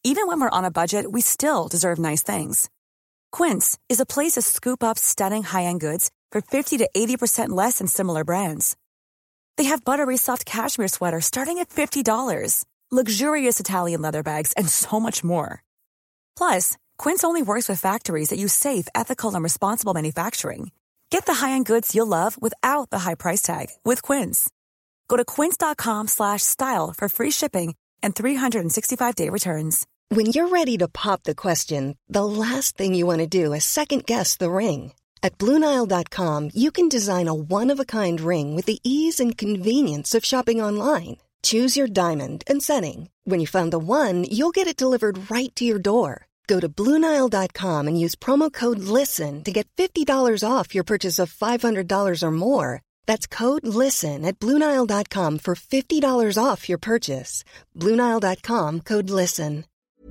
Even when we're on a budget, we still deserve nice things. Quince is a place to scoop up stunning high-end goods for 50 to 80% less than similar brands. They have buttery soft cashmere sweaters starting at $50, luxurious Italian leather bags, and so much more. Plus, Quince only works with factories that use safe, ethical, and responsible manufacturing. Get the high-end goods you'll love without the high price tag with Quince. Go to quince.com/style for free shipping and 365-day returns. When you're ready to pop the question, the last thing you want to do is second-guess the ring. At BlueNile.com, you can design a one-of-a-kind ring with the ease and convenience of shopping online. Choose your diamond and setting. When you find the one, you'll get it delivered right to your door. Go to BlueNile.com and use promo code LISTEN to get $50 off your purchase of $500 or more. That's code LISTEN at BlueNile.com for $50 off your purchase. BlueNile.com, code LISTEN.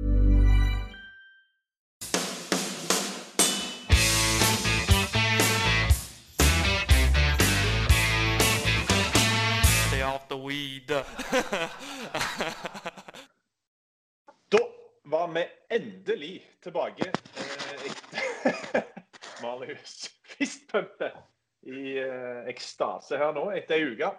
Stay off the weed. Da var vi endelig tilbake Marius fistpumpe i ekstase her nå etter en uke.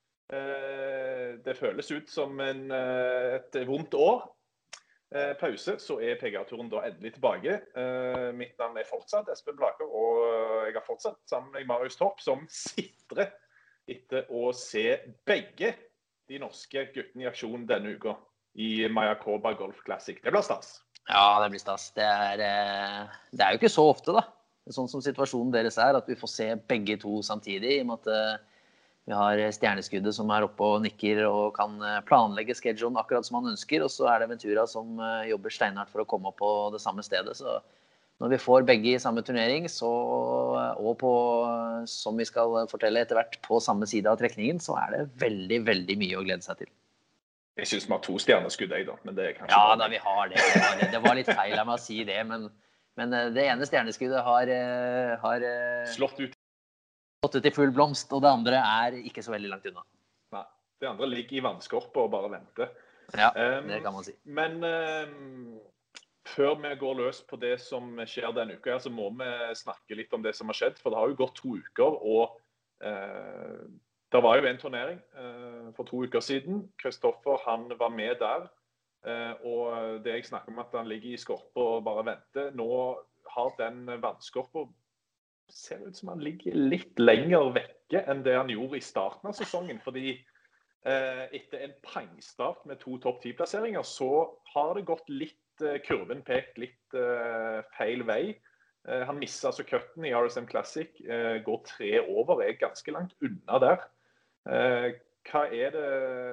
Det føles ut som et vondt år. Pause, så PGA-turen da endelig tilbake. Mitt navn fortsatt Espen Blaker, og jeg har fortsatt sammen med Marius Torp, som sitrer etter å se begge de norske guttene i aksjon denne uka i Mayakoba Golf Classic. Det blir stas. Ja, det blir stas. Det er jo ikke så ofte da. Det sånn som situasjonen deres at vi får se begge to samtidig, i og med at vi har stjerneskuddet som oppe og nikker og kan planlegge schedulen akkurat som han ønsker, og så det Ventura som jobber steinhardt for å komme opp på det samme stedet. Så når vi får begge i samme turnering, og på, som vi skal fortelle etter hvert, på samme side av trekningen, så det veldig, veldig mye å glede seg til. Jeg synes vi har 2 stjerneskudd, da, men det kanskje... Ja, da vi har det. Det var litt feil av meg å si det, men det ene stjerneskuddet har slått ut i full blomst, og det andre ikke så veldig langt unna. Nei, det andre ligger i vannskorpet og bare venter. Ja, det kan man si. Men før vi går løs på det som skjer denne uka, så må vi snakke litt om det som har skjedd, for det har jo gått 2 uker, og det var jo en turnering for 2 uker siden. Kristoffer, han var med der, og det jeg snakker om at han ligger i skorpet og bare venter. Nå har den vannskorpen ser ut som han ligger litt lenger vekke enn det han gjorde i starten av sesongen, fordi etter en pangstart med 2 topp 10-plasseringer, så har det gått litt, kurven pekt litt feil vei. Han misser altså cutten i RSM Classic, går 3 over, ganske langt unna der. Hva det...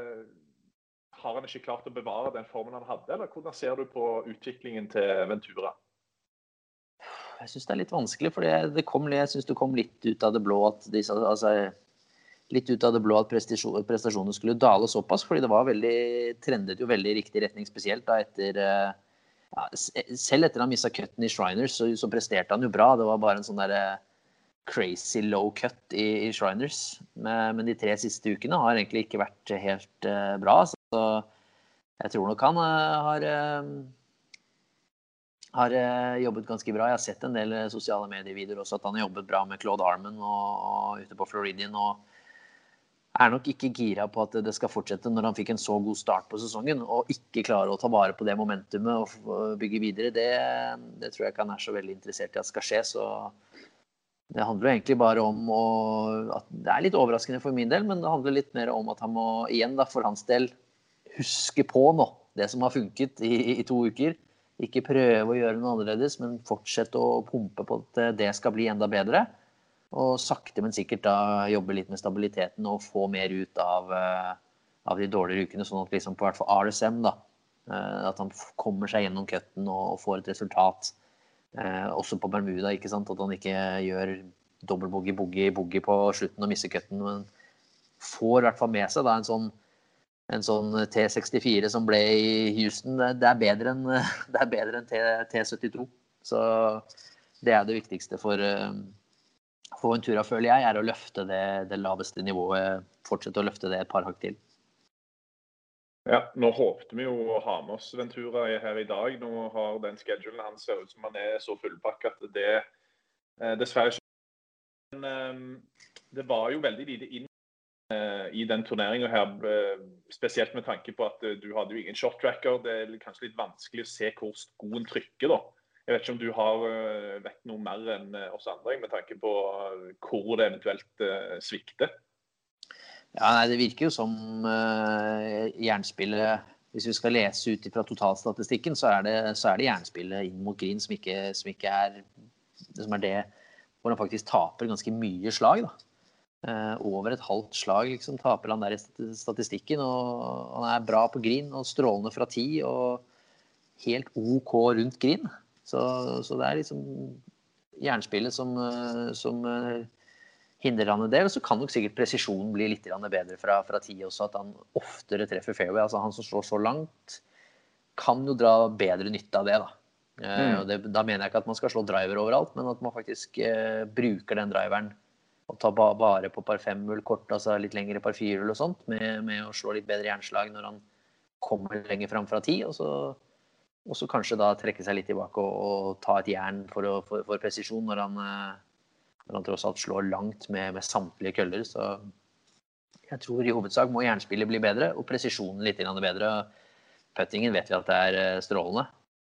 Har han ikke klart å bevare den formen han hadde, eller hvordan ser du på utviklingen til Ventura? Jeg synes det litt vanskelig, for jeg synes det kom litt ut av det blå at prestasjonen skulle dale såpass, fordi det trendet jo veldig i riktig retning, spesielt da etter, selv etter han mistet cutten i Shriners, så presterte han jo bra. Det var bare en sånn der crazy low cut i Shriners, men de 3 siste ukene har egentlig ikke vært helt bra, så jeg tror nok han har jobbet ganske bra. Jeg har sett en del sosiale medievideoer også, at han har jobbet bra med Claude Harmon og ute på Floridian, og nok ikke gira på at det skal fortsette når han fikk en så god start på sesongen, og ikke klare å ta vare på det momentumet og bygge videre. Det tror jeg ikke han så veldig interessert i at skal skje, så det handler jo egentlig bare om at det litt overraskende for min del, men det handler litt mer om at han må igjen da, for hans del, huske på nå det som har funket i 2 uker. Ikke prøve å gjøre noe annerledes, men fortsette å pumpe på at det skal bli enda bedre. Og sakte, men sikkert da jobbe litt med stabiliteten og få mer ut av de dårlige ukene, sånn at liksom på hvert fall RSM da, at han kommer seg gjennom cutten og får et resultat. Også på Bermuda, ikke sant? At han ikke gjør dobbeltbogey på slutten og misser cutten, men får i hvert fall med seg da en sånn T64 som ble i Houston. Det bedre enn T72. Så det det viktigste for Ventura, føler jeg, å løfte det laveste nivået, fortsette å løfte det et par hakk til. Ja, nå håpte vi jo å ha med oss Ventura her i dag. Nå har den schedulen han ser ut som han så fullpakket at det dessverre ikke. Men det var jo veldig lite inn i den turneringen her, spesielt med tanke på at du hadde jo ingen shot tracker. Det kanskje litt vanskelig å se hvor skoen trykker da. Jeg vet ikke om du vet noe mer enn oss andre, med tanke på hvor det eventuelt svikter. Ja, nei, det virker jo som jernspillet, hvis vi skal lese ut fra totalstatistikken, så er det jernspillet inn mot green som ikke er det hvor han faktisk taper ganske mye slag da. Over et halvt slag liksom taper han der i statistikken, og han er bra på green og strålende fra 10 og helt OK rundt green. Så det er liksom jernspillet som hindrer han det, og så kan nok sikkert presisjonen bli litt bedre fra 10 også, at han oftere treffer fairway. Altså han som slår så langt kan jo dra bedre nytte av det da. Og da mener jeg ikke at man skal slå driver overalt, men at man faktisk bruker den driveren og tar bare på par 5-hull kort, altså litt lengre par 4-hull og sånt, med å slå litt bedre jernslag når han kommer lenger frem fra 10, og så kanskje da trekke seg litt tilbake og ta et jern for presisjon når han tross alt slår langt med samtlige køller. Så jeg tror i hovedsak må jernspillet bli bedre, og presisjonen litt bedre. Puttingen vet vi at det er strålende,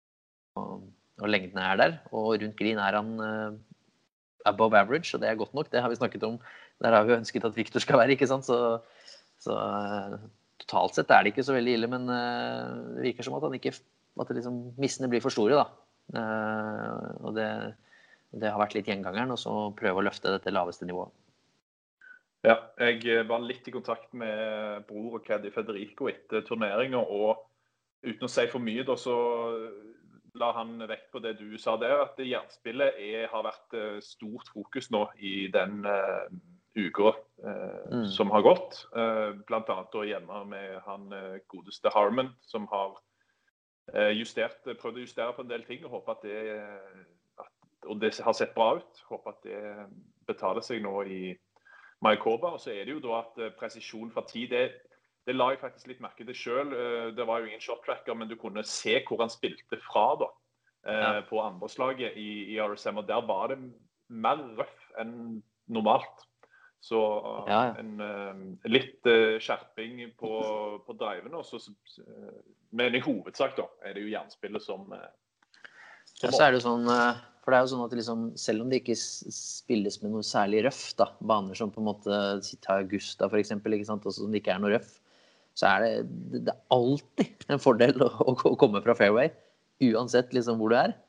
og lengden er der, og rundt green er han above average, og det er godt nok, det har vi snakket om. Der har vi ønsket at Victor skal være, ikke sant? Så totalt sett er det ikke så veldig ille, men det virker som at at liksom missene blir for store da. Og det har vært litt gjengangeren, og så prøve å løfte dette laveste nivået. Ja, jeg var litt i kontakt med bror og Caddy Federico etter turneringen, og uten å si for mye da, så la han vekt på det du sa der, at jernspillet har vært stort fokus nå i den uka som har gått. Blant annet da hjemme med han godeste Harman, som har prøvd å justere på en del ting, og håper at og det har sett bra ut. Håper at det betaler seg nå i Mayakoba. Og så er det jo da at presisjon fra 10, det la jeg faktisk litt merke til selv. Det var jo ingen shot tracker, men du kunne se hvor han spilte fra da, på andre slaget i RSM, og der var det mer røff enn normalt. Så litt skjerping på drivene, men i hovedsak da, er det jo jernspillet som ja, så er det sånn, for det er jo sånn at liksom, selv om det ikke spilles med noe særlig røff da, baner som på en måte ta Augusta for eksempel, ikke sant, også som det ikke er noe røff, så er det alltid en fordel å komme fra fairway, uansett liksom hvor du er.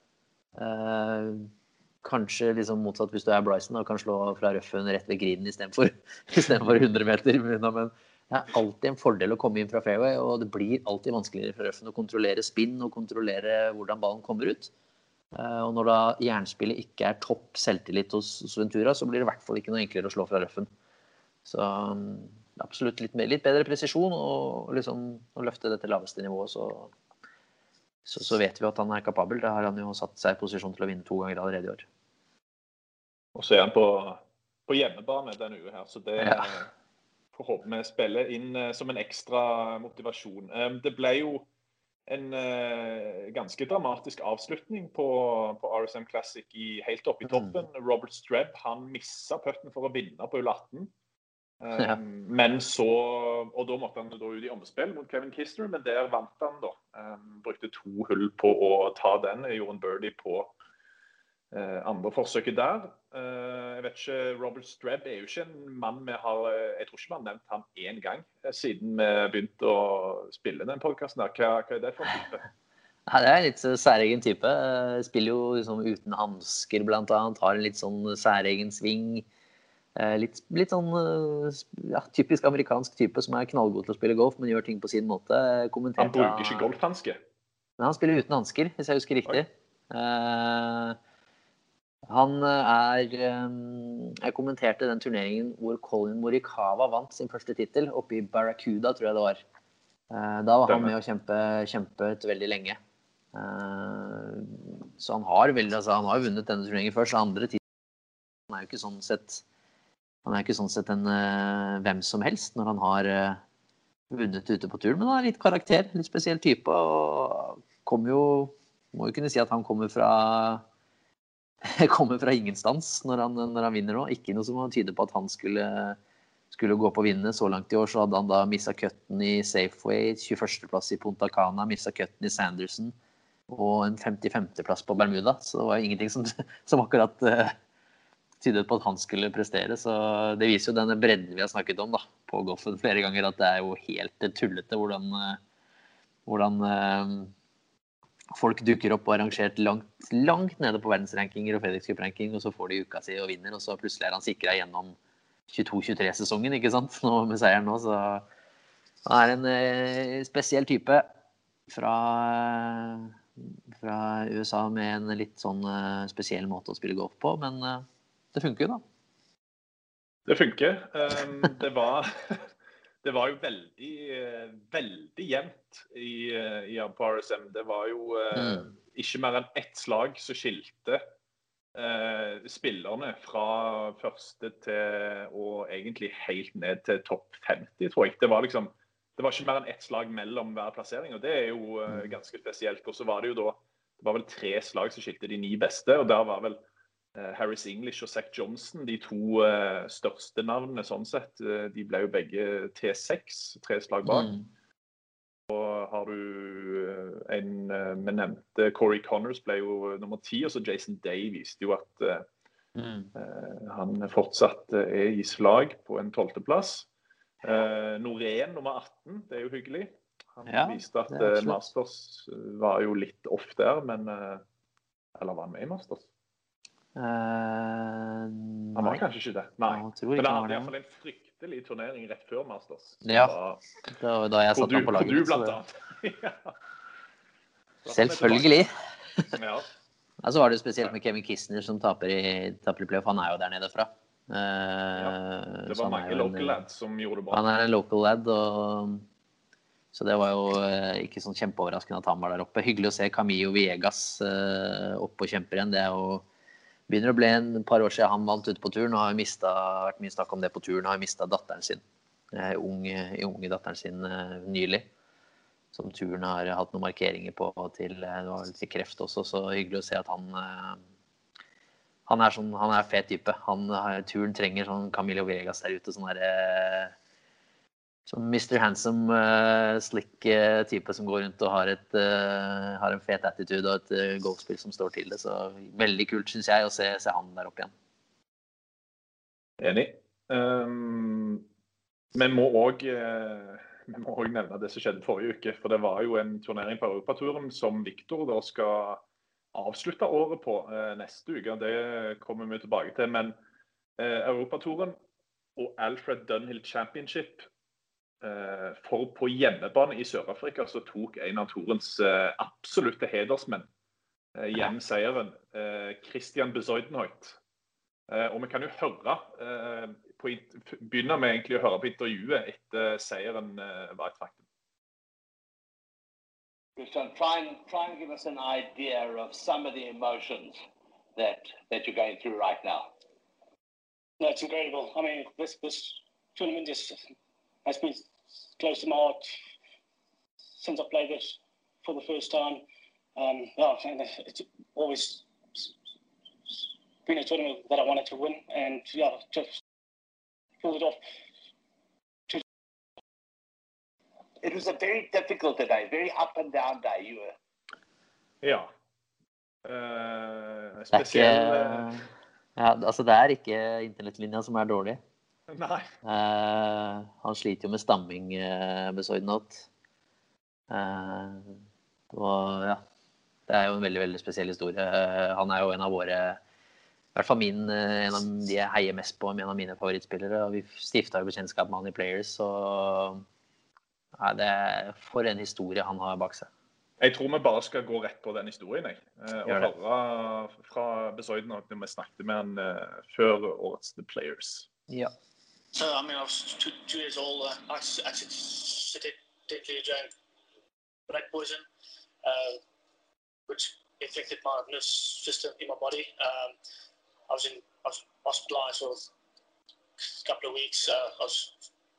Kanskje liksom motsatt hvis du er Bryson og kan slå fra røffen rett ved grinen i stedet for 100 meter, men det er alltid en fordel å komme inn fra fairway, og det blir alltid vanskeligere fra røffen å kontrollere spinn og kontrollere hvordan ballen kommer ut. Og når da jernspillet ikke er topp selvtillit hos Ventura, så blir det i hvert fall ikke noe enklere å slå fra røffen. Så absolutt litt bedre presisjon, og liksom å løfte dette laveste nivået, så vet vi at han er kapabel. Det har han jo satt seg i posisjon til å vinne 2 ganger allerede i år. Og så er han på hjemmebane denne uka her, så det får håpe vi spiller inn som en ekstra motivasjon. Det ble jo en ganske dramatisk avslutning på RSM Classic helt opp i toppen. Robert Streb, han misset putten for å vinne på hull 18. Men så, og da måtte han da ut i omspill mot Kevin Kisner, men der vant han da. Brukte 2 hull på å ta den, gjorde en birdie på andre forsøket der. Jeg vet ikke, Robert Streb er jo ikke en mann jeg tror ikke vi har nevnt han en gang siden vi begynte å spille den podcasten her. Hva er det for en type? Ja, det er en litt særegen type. Spiller jo liksom uten hansker blant annet, har en litt sånn særegen sving. Litt sånn typisk amerikansk type som er knallgod til å spille golf, men gjør ting på sin måte. Han bruker ikke golfhanske? Men han spiller uten hansker, hvis jeg husker riktig. Jeg kommenterte den turneringen hvor Colin Morikawa vant sin første titel oppe i Barracuda, tror jeg det var. Da var han med å kjempet veldig lenge. Så han har jo vunnet denne turneringen først, så andre titel. Han er jo ikke sånn sett en hvem som helst når han har vunnet ute på turen, men han litt karakter, litt spesiell type, og må jo kunne si at han kommer fra ingenstans når han vinner nå. Ikke noe som tyder på at han skulle gå på å vinne. Så langt i år så hadde han da mistet cutten i Safeway, 21. plass i Punta Cana, mistet cutten i Sanderson, og en 55. plass på Bermuda. Så det var ingenting som akkurat tydet på at han skulle prestere. Så det viser jo denne bredden vi har snakket om da, på golfen flere ganger, at det jo helt tullete hvordan folk dukker opp og arrangert langt nede på verdensrankinger og FedEx Cup-ranking, og så får de uka si og vinner, og så plutselig han sikret gjennom 22-23-sesongen, ikke sant? Nå med seieren nå, så han en spesiell type fra USA med en litt sånn spesiell måte å spille golf på, men det funker jo da. Det funker. Det var jo veldig jevnt på RSM. Det var jo ikke mer enn ett slag som skilte spillerne fra første til og egentlig helt ned til topp 50, tror jeg. Det var ikke mer enn ett slag mellom hver plassering, og det jo ganske spesielt. Og så var det jo da, det var vel 3 slag som skilte de 9 beste, og der var vel Harris English og Zach Johnson, de 2 største navnene sånn sett. De ble jo begge T6, 3 slag bak. Og har du en vi nevnte, Corey Connors ble jo nummer 10, og så Jason Day viste jo at han fortsatt i slag på en 12. plass. Norén nummer 18, det jo hyggelig. Han viste at Masters var jo litt off der, men eller var han med i Masters? Han var kanskje ikke det. Nei, men det hadde i hvert fall en fryktelig turnering rett før Masters. Ja, det var da jeg satt ham på laget. Du blant annet. Selvfølgelig. Ja. Så var det jo spesielt med Kevin Kisner som taper i playoff. Han jo der nede fra. Det var mange local lads som gjorde det bra. Han en local lad, så det var jo ikke sånn kjempeoverraskende at han var der oppe. Hyggelig å se Camillo Viegas oppe og kjemper igjen. Det jo begynner å bli et par år siden han vant ute på turen, og har vært mye snakk om det på turen, og har mistet datteren sin, unge datteren sin nylig, som turen har hatt noen markeringer på det var vel til kreft også, så hyggelig å se at han fet type. Turen trenger sånn Camillo Viegas der ute, sånn som Mr. Handsome, slick type som går rundt og har en fet attitude og et golfspill som står til det. Så veldig kult, synes jeg, å se han der opp igjen. Enig. Vi må også nevne det som skjedde forrige uke, for det var jo en turnering på Europaturen som Victor da skal avslutte året på neste uke. Det kommer vi tilbake til, men Europaturen og Alfred Dunhill Championship for på hjemmebane i Sør-Afrika så tok en av turens absolutte hedersmenn hjem seieren, Christian Bezuidenhout. Og vi kan jo høre begynne med egentlig å høre på intervjuet etter seieren var et faktum. Christian, try and give us an idea of some of the emotions that you're going through right now. No, it's incredible. I mean, this tournament has been close to my heart since I played it for the first time. It's always been a tournament that I wanted to win, and just pulled it off. It was a very difficult day, very up and down day. You were. Ja. Spesiell. Det ikke internettlinja som dårlig. Nei. Han sliter jo med stamming, Bezuidenhout. Og ja, det jo en veldig, veldig spesiell historie. Han jo en av våre, i hvert fall en av de jeg heier mest på, en av mine favorittspillere, og vi stiftet jo bekjentskap med han i Players, så ja, det for en historie han har bak seg. Jeg tror vi bare skal gå rett på den historien, og høre fra Bezuidenhout når vi snakket med han før årets The Players. Ja. So, I mean, I was two years old. I accidentally drank black poison, which affected my nervous system in my body. I was hospitalized for a couple of weeks. I was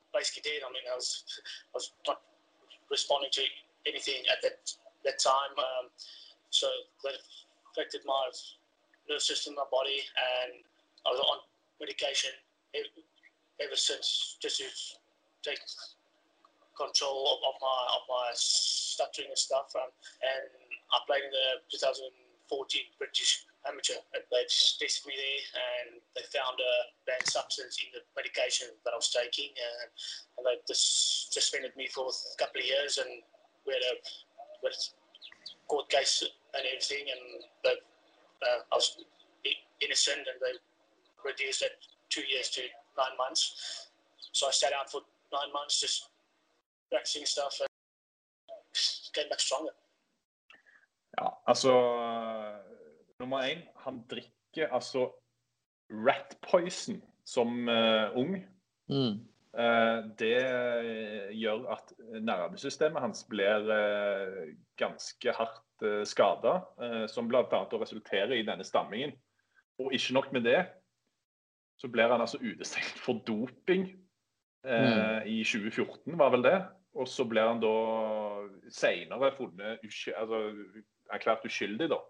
basically did. I mean, I was not responding to anything at that time, so that affected my nervous system, my body, and I was on medication ever since, just to take control of my stuttering and stuff. And I played in the 2014 British Amateur. They tested me there, and they found a banned substance in the medication that I was taking, and they just suspended me for a couple of years. And we had a court case and everything, and I was innocent, and they reduced it 2 years to 9 months. So I sat out for 9 months just practicing stuff and came back stronger. Ja, altså nummer 1, han drikker altså rat poison som ung. Det gjør at nervesystemet hans blir ganske hardt skadet, som blant annet resulterer i denne stammingen. Og ikke nok med det, så blir han altså utestengt for doping i 2014, var vel det. Og så blir han da senere funnet erklært uskyldig da.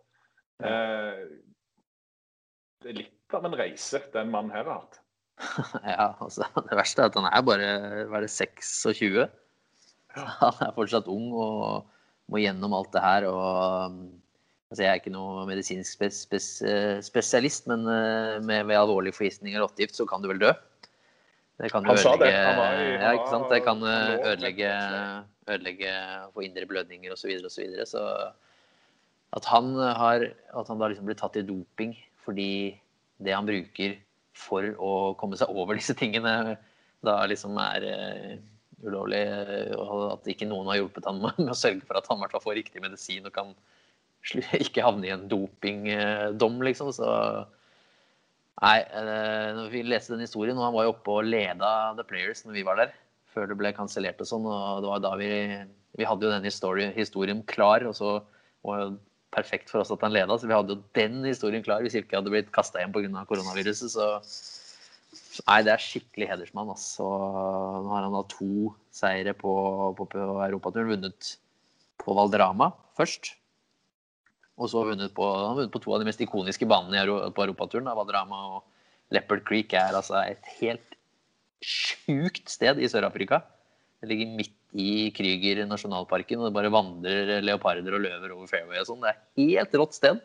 Det litt av en reise den mannen her har hatt. Ja, altså, det verste at han bare 26. Ja. Han fortsatt ung og må gjennom alt det her, og altså, jeg ikke noe medisinsk spesialist, men ved alvorlig forgiftning eller råttgift så kan du vel dø. Det kan ødelegge, ja, ikke sant? Det kan ødelegge for indre blødninger og så videre, så at han da liksom blir tatt i doping fordi det han bruker for å komme seg over disse tingene da liksom ulovlig, og at ikke noen har hjulpet han med å sørge for at han i hvert fall får riktig medisin og kan ikke havne i en dopingdom, liksom. Så nei, når vi leste den historien, og han var jo oppe og leda The Players når vi var der, før det ble kansellert og sånn, og det var da vi hadde jo den historien klar, og så var det perfekt for oss at han leda, så vi hadde jo den historien klar hvis ikke hadde blitt kastet hjem på grunn av koronaviruset, så nei, det skikkelig hedersmann, altså. Nå har han da 2 seire på Europaturen, vunnet på Valderrama først, og så han vunnet på 2 av de mest ikoniske banene på Europaturen, Valderrama og Leopard Creek altså et helt sjukt sted i Sør-Afrika. Det ligger midt i Kruger nasjonalparken, og det bare vandrer leoparder og løver over fairway og sånn. Det helt rått sted.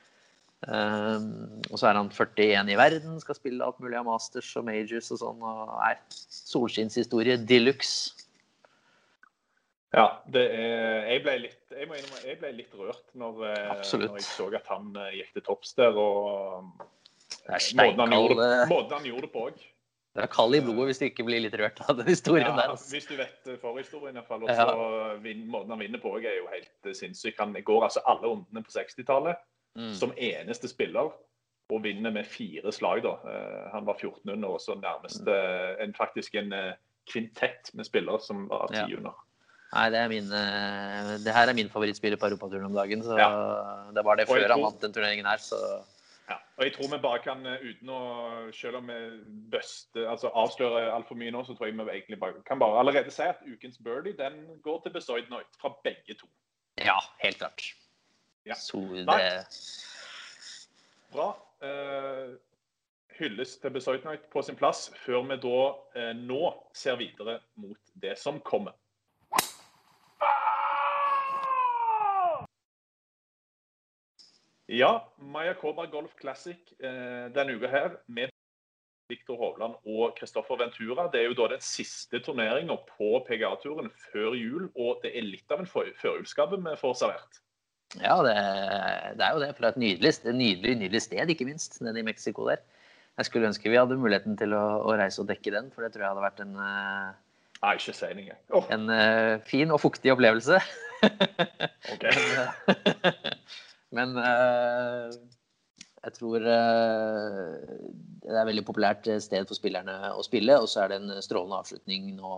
Og så han 41 i verden, skal spille alt mulig av Masters og Majors og sånn, og solskinnshistorie deluxe. Ja, jeg ble litt rørt når jeg så at han gikk til topps der, og måten han gjorde det på også. Det kald i blodet hvis du ikke blir litt rørt av den historien der. Altså. Hvis du vet forhistorien i hvert fall, og så måten han vinner på også jo helt sinnssyk. Han går altså alle rundene på 60-tallet som eneste spiller, og vinner med 4 slag da. Han var 14 under, og så nærmest faktisk en kvintett med spillere som var 10 under. Nei, det her min favorittspiller på Europaturen om dagen, så det var det før han vant den turneringen her, så... Ja, og jeg tror vi bare kan, uten å, selv om vi avslører alt for mye nå, så tror jeg vi egentlig kan bare allerede si at ukens birdie, den går til Bezuidenhout fra begge 2. Ja, helt klart. Ja. Så det... Bra. Hylles til Bezuidenhout på sin plass, før vi da nå ser videre mot det som kommer. Ja, Mayakoba Golf Classic denne uka her med Victor Hovland og Kristoffer Ventura. Det jo da den siste turneringen på PGA-turen før jul, og det litt av en førjulsgave vi får servert. Ja, det jo det, fra et nydelig sted, ikke minst, nede i Mexico der. Jeg skulle ønske vi hadde muligheten til å reise og dekke den, for det tror jeg hadde vært en... Nei, ikke si det. En fin og fuktig opplevelse. Ok. Men jeg tror det veldig populært sted for spillerne å spille, og så det en strålende avslutning nå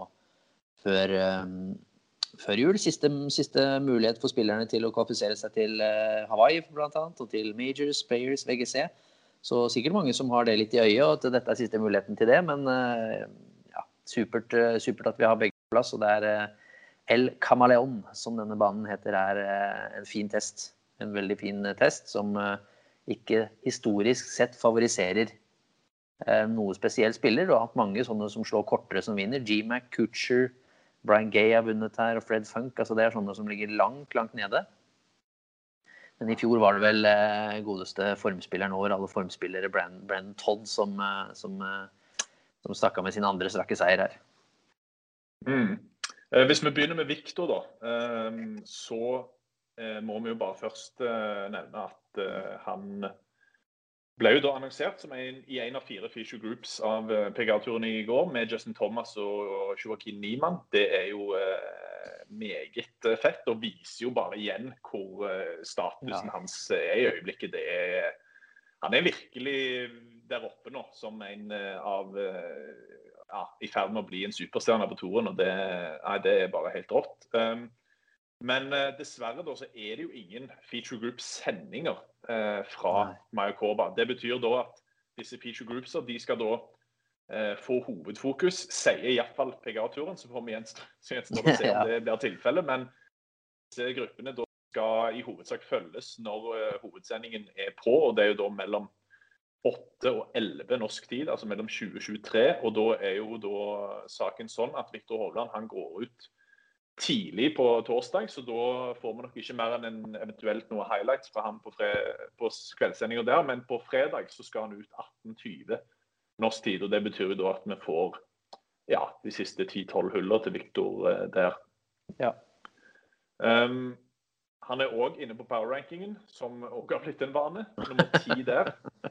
før jul. Siste mulighet for spillerne til å kvalifisere seg til Hawaii blant annet, og til Majors, Players, VGC. Så sikkert mange som har det litt i øyet, og at dette siste muligheten til det, men ja, supert at vi har begge på plass, og det El Camaleon, som denne banen heter, en fin test. En veldig fin test, som ikke historisk sett favoriserer noe spesiell spiller. Du har hatt mange sånne som slår kortere som vinner. G-Mac, Kutscher, Brian Gay har vunnet her, og Fred Funk. Altså det sånne som ligger langt nede. Men i fjor var det vel godeste formspilleren over alle formspillere, Brandon Todd, som stakk av med sin andre strakke seier her. Hvis vi begynner med Victor da, så må vi jo bare først nevne at han ble jo da annonsert som i en av 4 feature groups av PGA-turen i går, med Justin Thomas og Joaquin Niemann. Det jo meget fett, og viser jo bare igjen hvor statusen hans i øyeblikket. Han virkelig der oppe nå, som en av i ferd med å bli en superstjerne på turen, og det bare helt rått. Men dessverre da, så det jo ingen feature group-sendinger fra Mayakoba. Det betyr da at disse feature groupser, de skal da få hovedfokus, sier i hvert fall PGA-turen, så får vi gjenstå å se om det blir tilfelle, men disse gruppene da skal i hovedsak følges når hovedsendingen på, og det jo da mellom 8 og 11 norsk tid, altså mellom 20 og 23, og da jo da saken sånn at Victor Hovland, han går ut tidlig på torsdag, så da får vi nok ikke mer enn eventuelt noen highlights fra ham på kveldssendingen der, men på fredag så skal han ut 18:20 norsk tid, og det betyr jo da at vi får de siste 10-12 huller til Victor der. Ja. Han også inne på power-rankingen, som også har blitt en vane, nummer 10 der.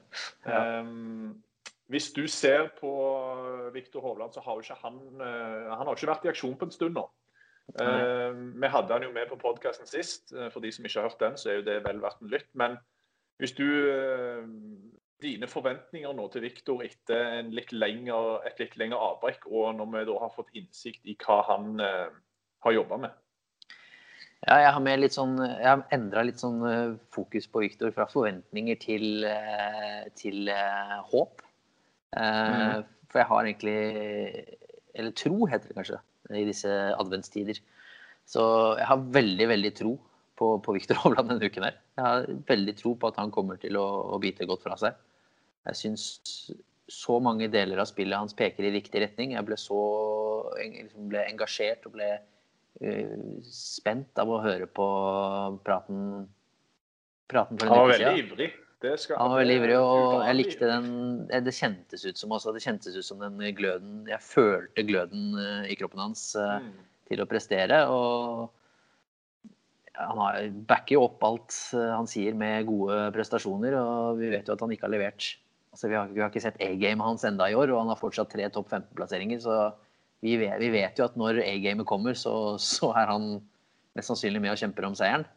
Hvis du ser på Victor Hovland, så har jo ikke han har ikke vært i aksjon på en stund nå. Vi hadde han jo med på podcasten sist. For de som ikke har hørt den, så jo det vel vært en lytt. Men hvis du dine forventninger nå til Victor etter et litt lengre avbrekk, og når vi da har fått innsikt i hva han har jobbet med? Ja, jeg har endret litt sånn fokus på Victor fra forventninger til håp. For jeg har egentlig, eller tro heter det kanskje, i disse adventstider. Så jeg har veldig, veldig tro på Victor Hovland denne uken her. Jeg har veldig tro på at han kommer til å bite godt fra seg. Jeg synes så mange deler av spillet hans peker i riktig retning. Jeg ble engasjert og ble spent av å høre på praten for en uke siden. Han var veldig ivrig. Han var veldig ivrig, og jeg likte det kjentes ut som den gløden, jeg følte gløden i kroppen hans til å prestere, og han backer jo opp alt han sier med gode prestasjoner, og vi vet jo at han ikke har levert. Altså, vi har ikke sett A-game hans enda i år, og han har fortsatt 3 topp 15-plasseringer, så vi vet jo at når A-gamet kommer, så han mest sannsynlig med og kjemper om seieren.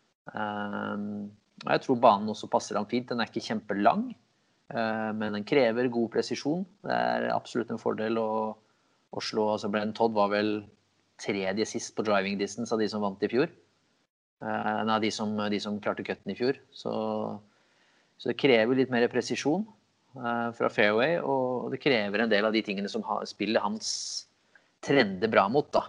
Jeg tror banen også passer han fint. Den ikke kjempelang, men den krever god presisjon. Det absolutt en fordel å slå. Altså Brandon Todd var vel 3. sist på driving distance av de som vant i fjor. Nei, de som klarte cutten i fjor. Så det krever litt mer presisjon fra fairway, og det krever en del av de tingene som spillet hans trender bra mot da.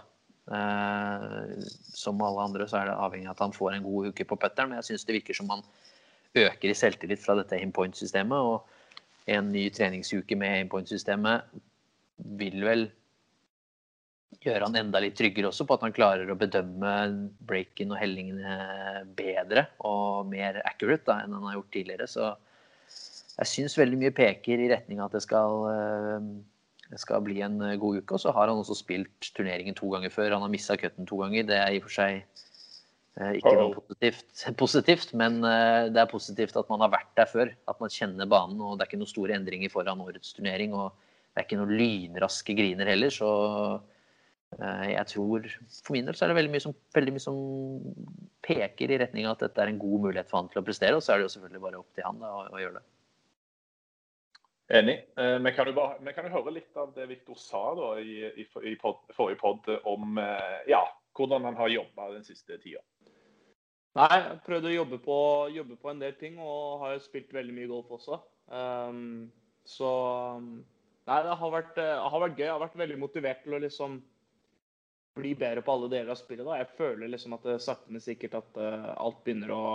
Som alle andre så det avhengig av at han får en god uke på putteren, men jeg synes det virker som han øker i selvtillit fra dette aim-point-systemet, og en ny treningsuke med aim-point-systemet vil vel gjøre han enda litt tryggere også på at han klarer å bedømme break-in og hellingene bedre og mer accurate da, enn han har gjort tidligere, så jeg synes veldig mye peker i retning av at det skal bli en god uke, og så har han også spilt turneringen 2 ganger før. Han har mistet cutten 2 ganger. Det i og for seg ikke noe positivt, men det positivt at man har vært der før, at man kjenner banen, og det ikke noen store endringer foran årets turnering, og det ikke noen lynraske griner heller, så jeg tror, for min del så det veldig mye som peker i retning av at dette en god mulighet for han til å prestere, og så det jo selvfølgelig bare opp til han da, å gjøre det. Enig. Vi kan jo høre litt av det Victor sa da, i forrige podd om hvordan han har jobbet den siste tiden. Nei, jeg prøvde å jobbe på en del ting, og har jo spilt veldig mye golf også. Så Nei, det har vært gøy. Jeg har vært veldig motivert til å liksom bli bedre på alle deler av spillet. Da. Jeg føler liksom at det sakte, men sikkert at alt begynner å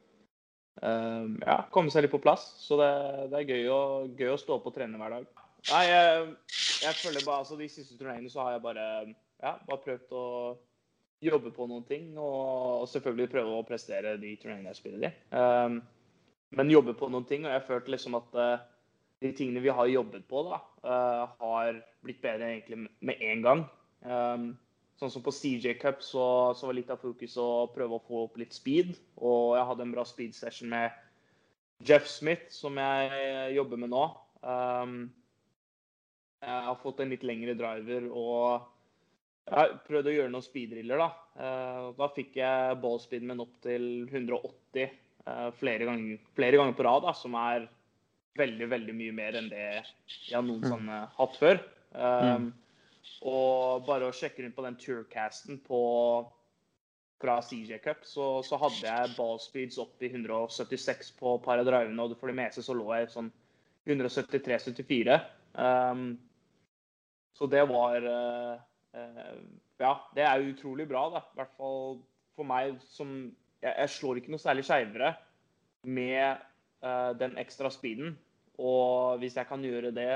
komme seg litt på plass. Så det er gøy å stå på og trene hver dag. Nei, jeg føler bare, altså de siste turneringene så har jeg bare prøvd å jobbe på noen ting, og selvfølgelig prøve å prestere de turneringene jeg spiller i. Men jobbe på noen ting, og jeg følte liksom at de tingene vi har jobbet på da, har blitt bedre egentlig med en gang. Sånn som på CJ Cup så var litt av fokus å prøve å få opp litt speed, og jeg hadde en bra speed session med Jeff Smith, som jeg jobber med nå. Jeg har fått en litt lengre driver, og jeg prøvde å gjøre noen speeddriller da. Da fikk jeg ballspeeden min opp til 180 flere ganger på rad, da, som er veldig, veldig mye mer enn det jeg har noensinne hatt før. Og bare å sjekke rundt på den Tourcasten fra CJ Cup, så hadde jeg ballspeeds opp i 176 på par av drivene, og for det meste så lå jeg sånn 173-74. Så det var, det er utrolig bra da, i hvert fall for meg som, jeg slår ikke noe særlig skjevere med den ekstra speeden, og hvis jeg kan gjøre det,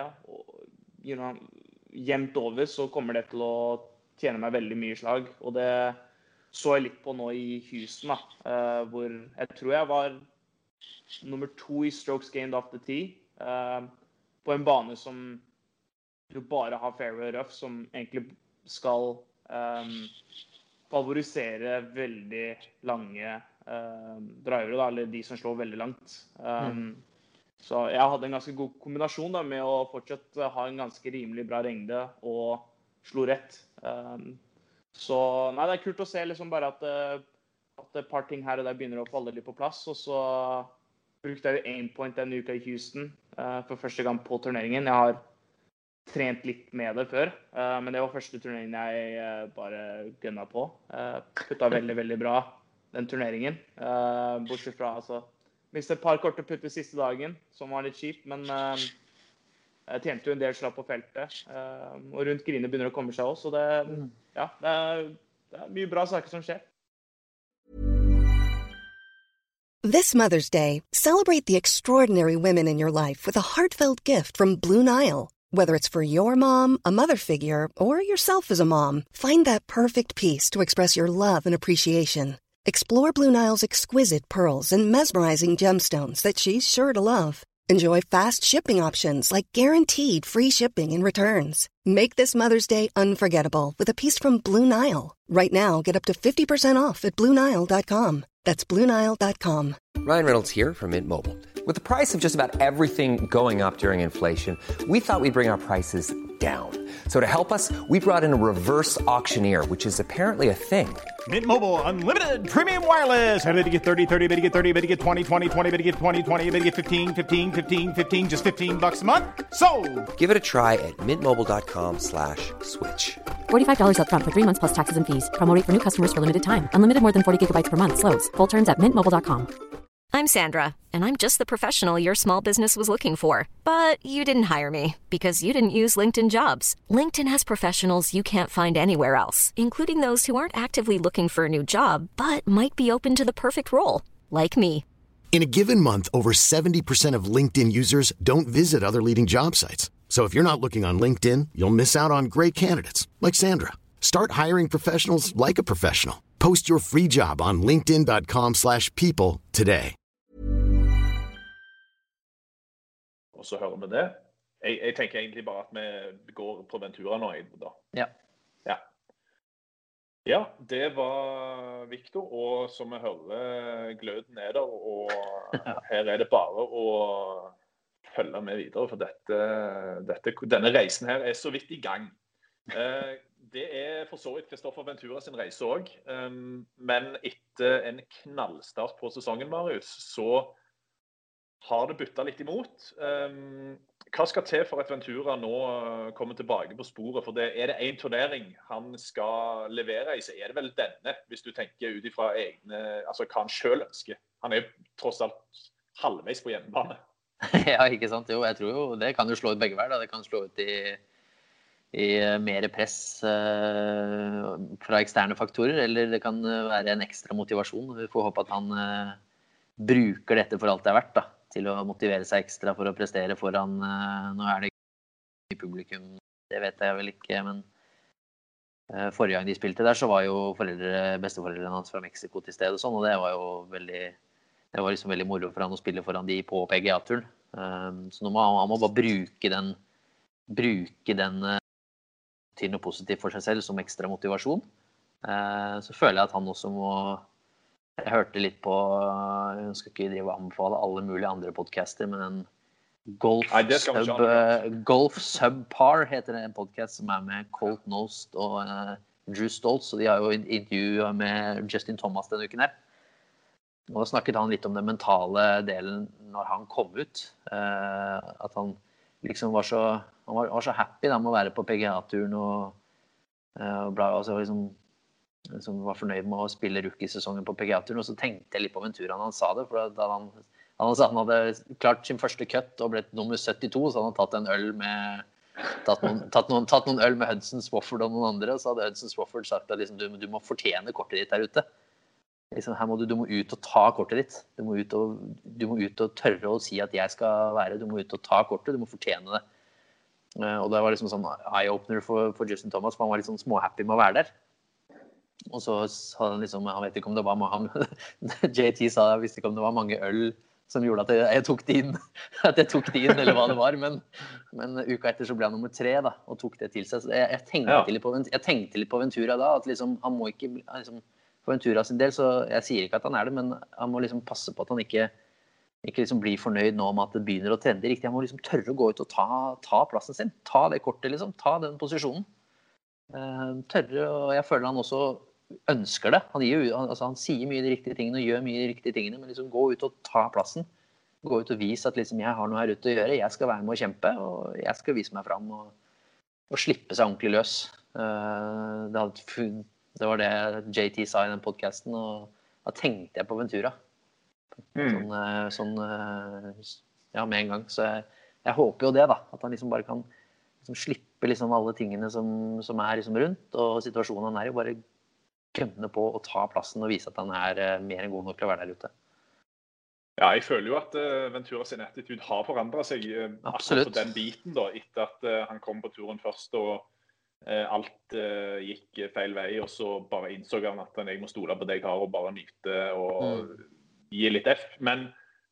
jevnt over, så kommer det til å tjene meg veldig mye slag, og det så jeg litt på nå i Houston da, hvor jeg tror jeg var nummer 2 i strokes gained off the tee, på en bane som du bare har fairway rough, som egentlig skal favorisere veldig lange drivere, da, eller de som slår veldig langt. Så jeg hadde en ganske god kombinasjon da, med å fortsatt ha en ganske rimelig bra lengde og slo rett. Så nei, det er kult å se liksom bare at et par ting her og der begynner å falle litt på plass, og så brukte jeg jo aimpoint denne uka i Houston for første gang på turneringen. Jeg har trent litt med det før, men det var første turneringen jeg bare gunna på. Putta veldig, veldig bra den turneringen, bortsett fra altså mistet et par korte putter siste dagen, som var litt kjipt, men jeg tjente jo en del slag på feltet, og rundt griner begynner å komme seg også, så det er mye bra saker som skjer. This Mother's Day, celebrate the extraordinary women in your life with a heartfelt gift from Blue Nile. Whether it's for your mom, a mother figure, or yourself as a mom, find that perfect piece to express your love and appreciation. Explore Blue Nile's exquisite pearls and mesmerizing gemstones that she's sure to love. Enjoy fast shipping options like guaranteed free shipping and returns. Make this Mother's Day unforgettable with a piece from Blue Nile. Right now, get up to 50% off at BlueNile.com. That's BlueNile.com. Ryan Reynolds here from Mint Mobile. With the price of just about everything going up during inflation, we thought we'd bring our prices down. So to help us, we brought in a reverse auctioneer, which is apparently a thing. Mint Mobile Unlimited Premium Wireless. How to get 30, 30, bit to get 30, bit to get 20, 20, 20, bit to get 20, 20, bit to get 15, 15, 15, 15, just $15 a month? Sold! Give it a try at mintmobile.com/switch. $45 up front for 3 months plus taxes and fees. Promo rate for new customers for limited time. Unlimited more than 40 gigabytes per month. Slows full terms at mintmobile.com. I'm Sandra, and I'm just the professional your small business was looking for. But you didn't hire me because you didn't use LinkedIn Jobs. LinkedIn has professionals you can't find anywhere else, including those who aren't actively looking for a new job, but might be open to the perfect role, like me. In a given month, over 70% of LinkedIn users don't visit other leading job sites. So if you're not looking on LinkedIn, you'll miss out on great candidates, like Sandra. Start hiring professionals like a professional. Post your free job on linkedin.com/people today. Og så hører vi det. Jeg tenker egentlig bare at vi går på Ventura nå da. Ja, det var Victor, og som vi hører, gløden er der, og her det bare å følge med videre, for denne reisen her så vidt i gang. Det for så vidt Kristoffer Ventura sin reise også, men etter en knallstart på sesongen, Marius, så har det byttet litt imot. Hva skal til for at Ventura nå kommer tilbake på sporet? For det en turnering han skal levere i, så det vel denne, hvis du tenker ut ifra egne, altså hva han selv ønsker. Han jo tross alt halvveis på hjemmebane. Ja, ikke sant? Jo, jeg tror jo det kan jo slå ut begge veier. Det kan slå ut i mer press fra eksterne faktorer, eller det kan være en ekstra motivasjon. Vi får håpe at han bruker dette for alt det er verdt, da, til å motivere seg ekstra for å prestere foran, nå det i publikum, det vet jeg vel ikke, men forrige gang de spilte der, så var jo besteforeldrene hans fra Mexico til stede og sånn, og det var jo liksom veldig moro for han å spille foran de på PGA-turen. Så nå må han bare bruke den til noe positivt for seg selv som ekstra motivasjon. Så føler jeg at han også må, jeg hørte litt på, jeg skal ikke drive og anbefale alle mulige andre podcaster, men en Golf Subpar heter det, en podcast som med Colt Knost og Drew Stoltz, og de har jo intervju med Justin Thomas denne uken her. Og da snakket han litt om den mentale delen når han kom ut, at han liksom var så happy da, med å være på PGA-turen og liksom var fornøyd med å spille rookie-sesongen på PGA-turen, og så tenkte jeg litt på Ventura når han sa det, for da han hadde klart sin første cut og ble nummer 72, så han hadde tatt noen øl med Hudson Swafford og noen andre, og så hadde Hudson Swafford sagt at liksom, du må fortjene kortet ditt der ute. Liksom, her du må ut og ta kortet ditt. Du må ut og tørre å si at jeg skal være, du må ut og ta kortet, du må fortjene det. Og det var liksom sånn eye-opener for Justin Thomas, for han var litt sånn småhappy med å være der. Og så hadde han liksom, han vet ikke om det var JT sa, jeg visste ikke om det var mange øl som gjorde at jeg tok det inn, eller hva det var, men uka etter så ble han nummer 3 da, og tok det til seg. Så jeg tenkte litt på Ventura da, at liksom, han må ikke, liksom, for Ventura sin del, så jeg sier ikke at han det, men han må liksom passe på at han ikke liksom blir fornøyd nå med at det begynner å trende riktig. Han må liksom tørre å gå ut og ta plassen sin, ta det kortet liksom, ta den posisjonen. Tørre, og jeg føler han også ønsker det. Han sier mye de riktige tingene og gjør mye de riktige tingene, men liksom gå ut og ta plassen. Gå ut og vise at liksom, jeg har noe her ute å gjøre, jeg skal være med å kjempe, og jeg skal vise meg fram og slippe seg ordentlig løs. Det var det JT sa i den podcasten, og da tenkte jeg på Ventura. Ja, med en gang. Så jeg håper jo det da, at han liksom bare kan liksom slippe liksom alle tingene som liksom rundt, og situasjonen han jo bare gønne på å ta plassen og vise at han mer enn god nok til å være der ute. Ja, jeg føler jo at Ventura sin attitude har forandret seg akkurat på den biten da, etter at han kom på turen først, og alt gikk feil vei, og så bare innså han at jeg må stole på det jeg har, og bare nyte og gi litt F. Men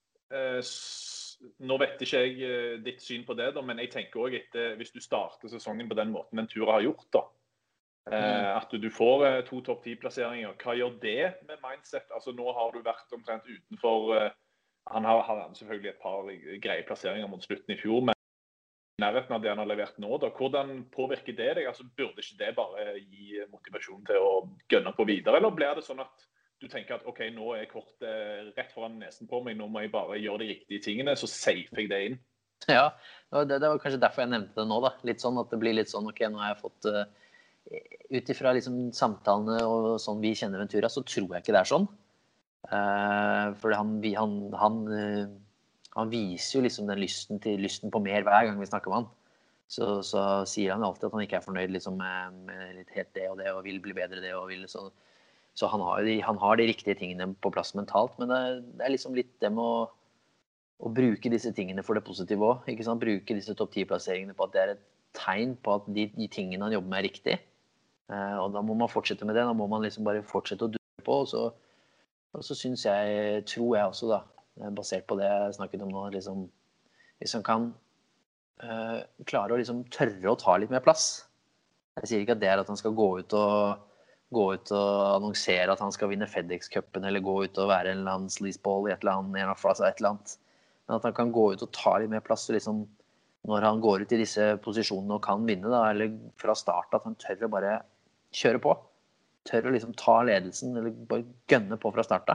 nå vet ikke jeg ditt syn på det da, men jeg tenker også etter, hvis du starter sesongen på den måten Ventura har gjort da, at du får 2 topp 10-plasseringer. Hva gjør det med mindset? Altså nå har du vært omtrent utenfor, han har selvfølgelig et par greie plasseringer mot slutten i fjor, men nærheten av det han har levert nå da, hvordan påvirker det deg? Altså burde ikke det bare gi motivasjon til å gønne på videre, eller blir det sånn at du tenker at ok, nå kortet rett foran nesen på meg, nå må jeg bare gjøre de riktige tingene, så safer jeg det inn? Ja, det var kanskje derfor jeg nevnte det nå da, litt sånn at det blir litt sånn, ok, nå har jeg fått utifra liksom samtalene og sånn vi kjenner Ventura, så tror jeg ikke det sånn. For han viser jo liksom den lysten på mer hver gang vi snakker med han. Så sier han alltid at han ikke fornøyd liksom med litt helt det og vil bli bedre det og vil så han har de riktige tingene på plass mentalt, men det liksom litt det med å bruke disse tingene for det positive også, ikke sant? Bruke disse topp 10-plasseringene på at det et tegn på at de tingene han jobber med riktig. Og da må man fortsette med det, da må man liksom bare fortsette å dure på, og så tror jeg også da, basert på det jeg snakket om nå, liksom, hvis han kan klare å liksom tørre å ta litt mer plass. Jeg sier ikke at det at han skal gå ut og annonsere at han skal vinne FedEx-cupen, eller gå ut og være en eller annen sleazeball i et eller annet, men at han kan gå ut og ta litt mer plass, og liksom, når han går ut i disse posisjonene og kan vinne da, eller fra start at han tør å bare kjøre på, tør å liksom ta ledelsen, eller bare gønne på fra start da.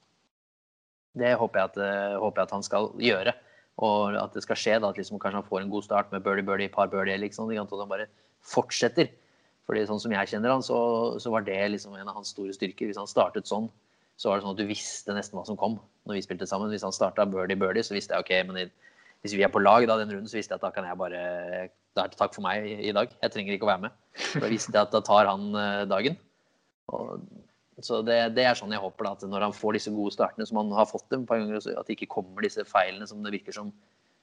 Det håper jeg at han skal gjøre, og at det skal skje da, at liksom kanskje han får en god start med birdie, par birdie, liksom, at han bare fortsetter. Fordi sånn som jeg kjenner han, så var det liksom en av hans store styrker. Hvis han startet sånn, så var det sånn at du visste nesten hva som kom når vi spilte sammen. Hvis han startet birdie, så visste jeg, ok, men hvis vi på lag da, den runden, så visste jeg at da kan jeg bare, da takk for meg i dag. Jeg trenger ikke å være med. Da visste jeg at da tar han dagen. Så det sånn jeg håper da, at når han får disse gode startene som han har fått dem på ganger, at det ikke kommer disse feilene som det virker som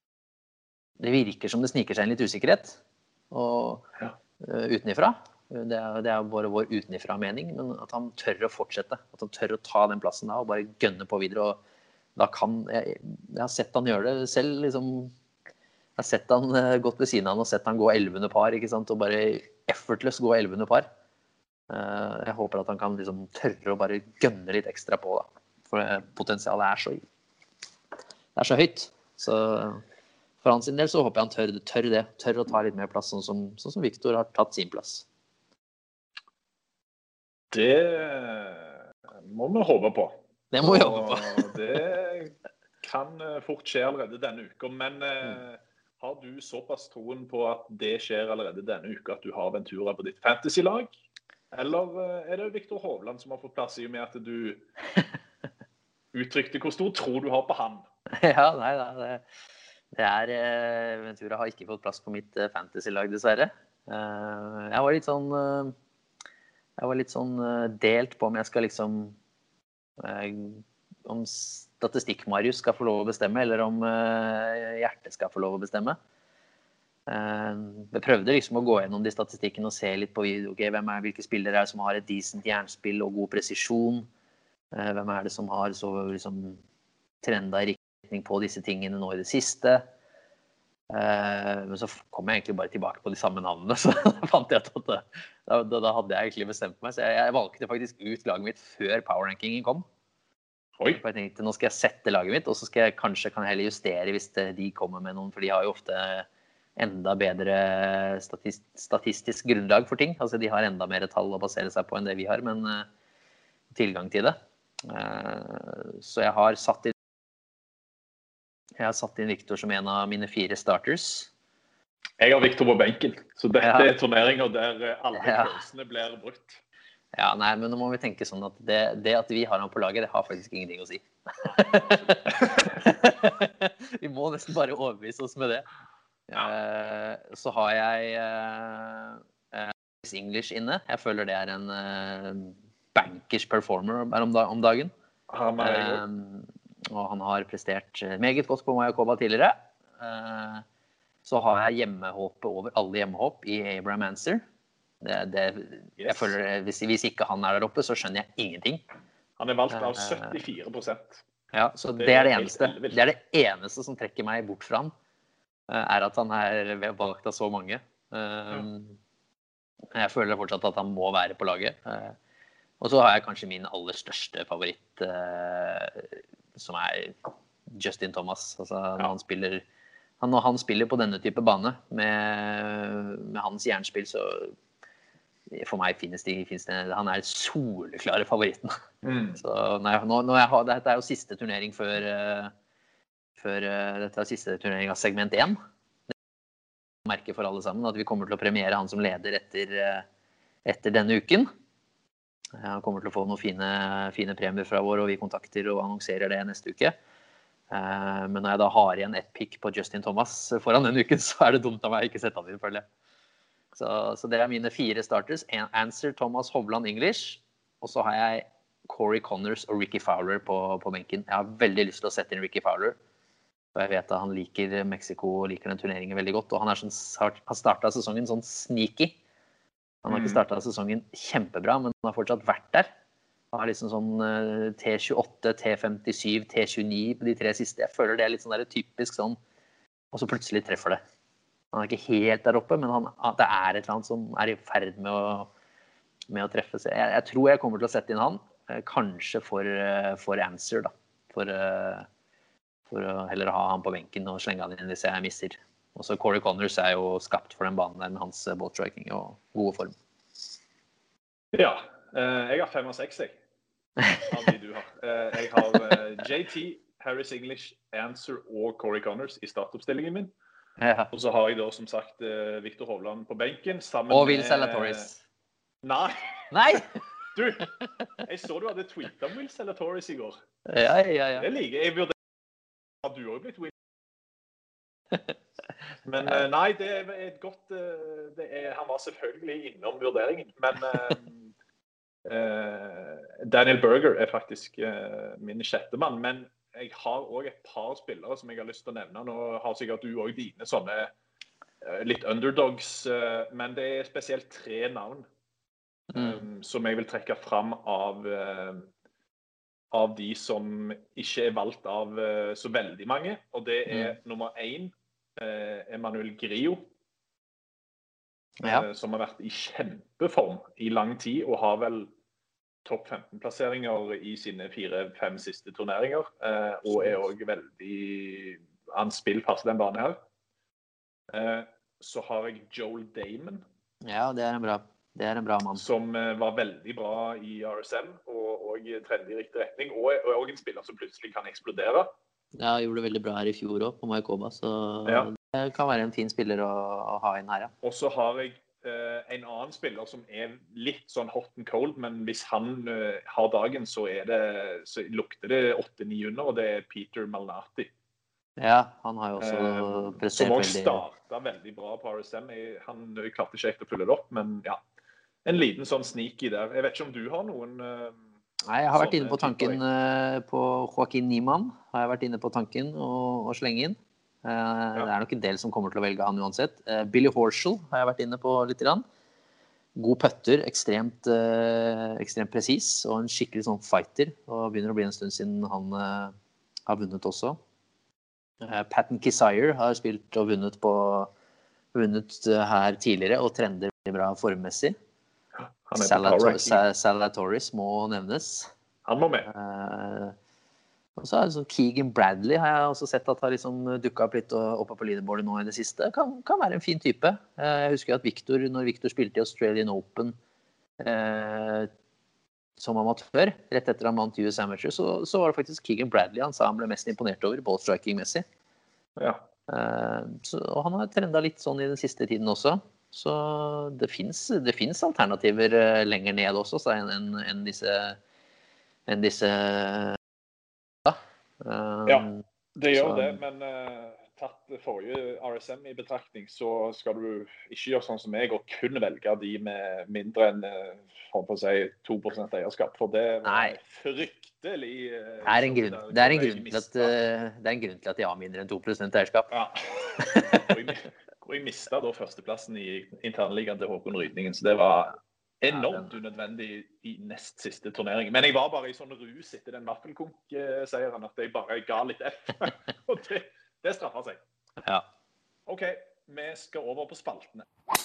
det sniker seg en litt usikkerhet og utenifra. Det bare vår utenifra mening, men at han tør å fortsette, at han tør å ta den plassen da og bare gønne på videre. Og da jeg har sett han gjøre det selv, liksom. Jeg har sett han gått ved siden av han og sett han gå 11. par, ikke sant, og bare effortless gå 11. par. Jeg håper at han kan liksom tørre å bare gønne litt ekstra på da, for potensialet så høyt. Så for hans del så håper jeg han tør å ta litt mer plass, sånn som Victor har tatt sin plass. Det må vi håpe på. Det må vi håpe på. Det kan fort skje allerede denne uka, men har du såpass troen på at det skjer allerede denne uka, at du har Ventura på ditt fantasy-lag? Eller det Victor Hovland som har fått plass i og med at du uttrykte hvor stor tro du har på han? Ja, nei, det Ventura har ikke fått plass på mitt fantasy-lag, dessverre. Jeg var litt sånn delt på om jeg skal liksom om statistikk-Marius skal få lov å bestemme, eller om hjertet skal få lov å bestemme. Jeg prøvde liksom å gå gjennom de statistikkene og se litt på video. Okay, hvilke spillere som har et decent jernspill og god presisjon? Hvem det som har så liksom trenda i retning på disse tingene nå i det siste? Men så kom jeg egentlig bare tilbake på de samme navnene, så da fant jeg at da hadde jeg egentlig bestemt meg. Så jeg valgte faktisk ut laget mitt før power-rankingen kom. Oi. Jeg tenkte, nå skal jeg sette laget mitt, og så skal jeg kanskje heller justere hvis de kommer med noen, for de har jo ofte enda bedre statistisk grunnlag for ting. Altså de har enda mer tall å basere seg på enn det vi har, men tilgang til det. Så jeg har satt inn Victor som en av mine 4 starters. Jeg har Victor på benken, så dette turneringer der alle følelsene blir brutt. Ja, nei, men nå må vi tenke sånn at det at vi har han på laget, det har faktisk ingenting å si. Vi må nesten bare overbevise oss med det. Så har jeg English inne. Jeg føler det en bankers performer om dagen. Og han har prestert meget godt på Mayakoba tidligere. Så har jeg hjemmehåpet over alle hjemmehopp i Abraham Ancer. Jeg føler, hvis ikke han der oppe, så skjønner jeg ingenting. Han valgt av 74%. Ja, så det det eneste. Det det eneste som trekker meg bort fra han, at han valgt av så mange. Jeg føler fortsatt at han må være på laget. Og så har jeg kanskje min aller største favoritt, som Justin Thomas. Altså, når han spiller på denne type bane, med hans jernspill, så for meg finnes det, han soleklare favoritten. Så dette jo siste turnering før dette siste turnering av segment 1. Det merker for alle sammen at vi kommer til å premiere han som leder etter denne uken. Han kommer til å få noen fine premier fra vår, og vi kontakter og annonserer det neste uke. Men når jeg da har igjen et pick på Justin Thomas foran denne uken, så det dumt av meg ikke sette han inn, føler jeg. Så det mine 4 starters. Ancer, Thomas, Hovland, English. Og så har jeg Corey Connors og Ricky Fowler på benken. Jeg har veldig lyst til å sette inn Ricky Fowler. Og jeg vet at han liker Mexico og liker den turneringen veldig godt. Og han har startet sesongen sånn sneaky. Han har ikke startet sesongen kjempebra, men han har fortsatt vært der. Han har liksom sånn T28, T57, T29 på de 3 siste. Jeg føler det litt sånn der typisk sånn, og så plutselig treffer det. Han ikke helt der oppe, men det et eller annet som i ferd med å treffe seg. Jeg tror jeg kommer til å sette inn han, kanskje for Ancer da, for å heller ha han på benken og slenge han inn hvis jeg misser. Og så Corey Connors jo skapt for den banen der med hans ballstriking og gode form. Ja, jeg har 5 av 6 av de du har. Jeg har JT, Harris English, Ancer og Corey Connors i startoppstillingen min. Ja. Og så har jeg da som sagt Victor Hovland på benken sammen og Will Zalatoris. Nei! Du, jeg så du hadde tweetet om Will Zalatoris i går. Ja. Det liker jeg. Har du også blitt Will Men nei, det er et godt han var selvfølgelig innom vurderingen, men Daniel Berger er faktisk min sjette mann, men jeg har også et par spillere som jeg har lyst til å nevne. Nå har sikkert du også dine sånne litt underdogs, men det er spesielt 3 navn som jeg vil trekke fram av de som ikke er valgt av så veldig mange, og det er nummer 1, Emmanuel Grillo, som har vært i kjempeform i lang tid, og har vel topp 15-plasseringer i sine 4-5 siste turneringer, og er også veldig, han spiller fast den banen her. Så har jeg Joel Damon. Ja, det er en bra mann. Som var veldig bra i RSM, og trender i riktig retning, og en spiller som plutselig kan eksplodere. Ja, gjorde det veldig bra her i fjor også, på Maikoba, så det kan være en fin spiller å ha inn her, ja. Og så har jeg en annen spiller som er litt sånn hot and cold, men hvis han har dagen, så lukter det 8-9 under, og det er Peter Malnati. Ja, han har jo også prestert som også startet veldig bra på RSM. Han klarte ikke helt å følge det opp, men ja, en liten sånn sneaky der. Jeg vet ikke om du har noen... Nei, jeg har vært inne på tanken på Joaquin Niemann. Har jeg vært inne på tanken og slenge inn. Det er nok en del som kommer til å velge han uansett. Billy Horschel har jeg vært inne på litt grann. God putter, ekstremt presis, og en skikkelig sånn fighter. Og begynner å bli en stund siden han har vunnet også. Patton Kizzire har spilt og vunnet her tidligere og trender veldig bra formmessig. Salatoris må nevnes. Han må med. Og så er det sånn Keegan Bradley har jeg også sett at har liksom dukket opp litt oppe på leaderboardet nå i det siste. Kan være en fin type. Jeg husker at når Victor spilte i Australian Open som amatør, rett etter han vant US Amateur, så var det faktisk Keegan Bradley han sa han ble mest imponert over, ballstriking-messig. Ja. Og han har trendet litt sånn i den siste tiden også. Så det finnes alternativer lenger ned også, enn disse ja, det gjør det, men tatt forrige RSM i betraktning, så skal du ikke gjøre sånn som jeg, og kun velge de med mindre enn, for å si, 2% eierskap, for det var fryktelig... Det er en grunn til at de har mindre enn 2% eierskap. Ja, og jeg mistet da førsteplassen i internligaen til Håkon Rydningen, så det var enormt unødvendig i nest siste turnering. Men jeg var bare i sånn rus etter den vaffelkonk-seieren, at jeg bare ga litt F, og det straffer seg. Ja. Ok, vi skal over på spaltene.